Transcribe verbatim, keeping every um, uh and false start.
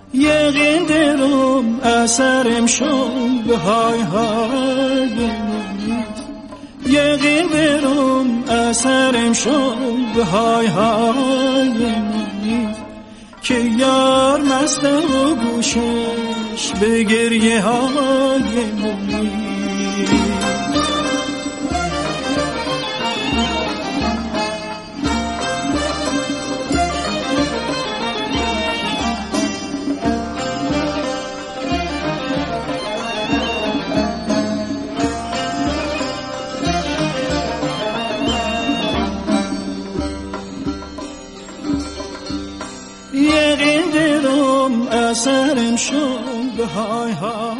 یقین درم اثرم شد به های های منیت، یقین درم اثرم شد به های های منیت، که یار مست و گوشش به گریه های منیت. یقین درم اثرم شد به های های